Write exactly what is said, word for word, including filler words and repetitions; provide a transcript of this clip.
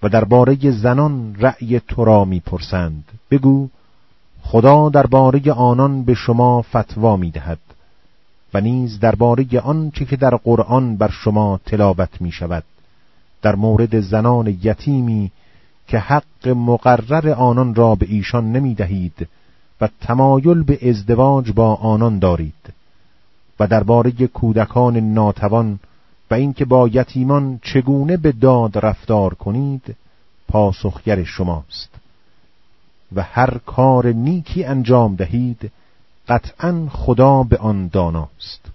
و درباره زنان رأی تو را می‌پرسند. بگو خدا درباره آنان به شما فتوا می‌دهد و نیز درباره آنچه که در قرآن بر شما تلاوت می‌شود در مورد زنان یتیمی که حق مقرر آنان را به ایشان نمی‌دهید و تمایل به ازدواج با آنان دارید و درباره کودکان ناتوان و اینکه با یتیمان چگونه به داد رفتار کنید پاسخگر شماست و هر کار نیکی انجام دهید قطعاً خدا به آن داناست.